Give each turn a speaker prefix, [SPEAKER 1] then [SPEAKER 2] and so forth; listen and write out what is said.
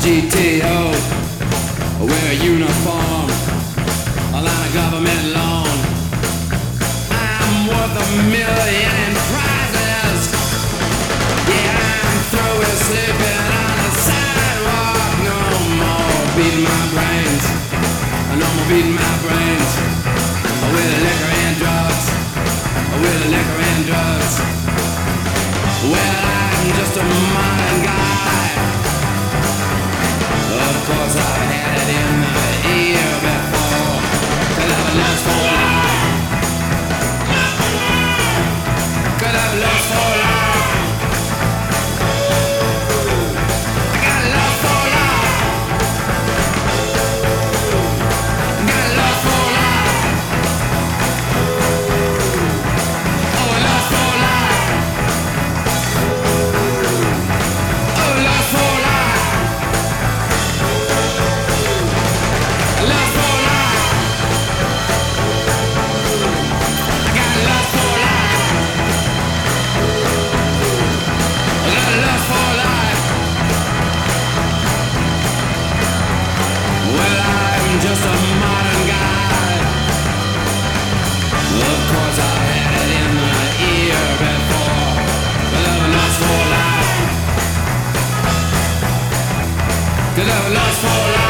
[SPEAKER 1] GTO, wear a uniform, a line of government loan. I'm worth $1,000,000 in prizes. Yeah, I'm through with sleeping on the sidewalk. No more beating my brains. No more beating my brains. With liquor and drugs. With liquor and drugs. Well, I'm just a modern guy. Of course I had it in the ear before. Could have lost for life. Could have lost for life. I got lost for life. Got lost for life. Oh, lost for life. Oh, lost for life. Lost for life. I got lost for life. I got lost for life. Well, I'm just a modern guy. Of course I had it in the ear before. But I'm lost for life. 'Cause I'm lost for life.